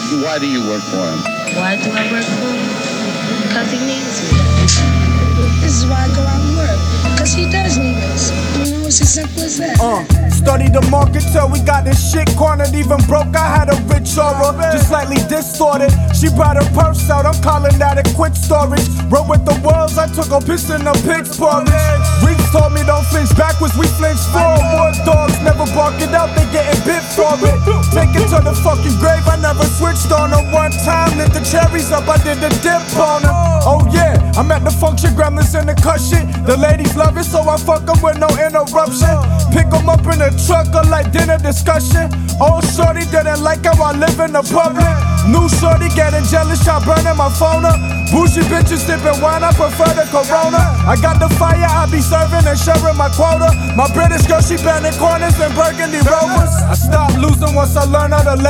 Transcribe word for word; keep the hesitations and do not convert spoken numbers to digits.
Why do you work for him? Why do I work for him? Because he needs me. This is why I go out and work. Because he does need us. You know, it's as simple as that. Uh, study the market till we got this shit cornered. Even broke, I had a rich aura, just slightly distorted. She brought her purse out, I'm calling that a quick storage. Rode with the wolves, I took a piss in the pig's porridge. Reeks told me don't flinch backwards, we flinch forward. Dogs never bark it out, they getting bit for it. Take it to the fucking grave, I never switched on her. One time, lit the cherries up, I did the dip on her. Oh yeah, I'm at the function, gremlins in the cut shit. The ladies love it, so I fuck them with no interruption. Pick them up in the truck, or like dinner discussion. Old shorty didn't like how I live in the public. New shorty getting jealous, I burning my phone up. Bougie bitches sipping wine, I prefer the Corona. I got the fire, I be serving and sharing my quota. My British girl, she bending corners in burgundy rovers. I stopped losing once I learned how to let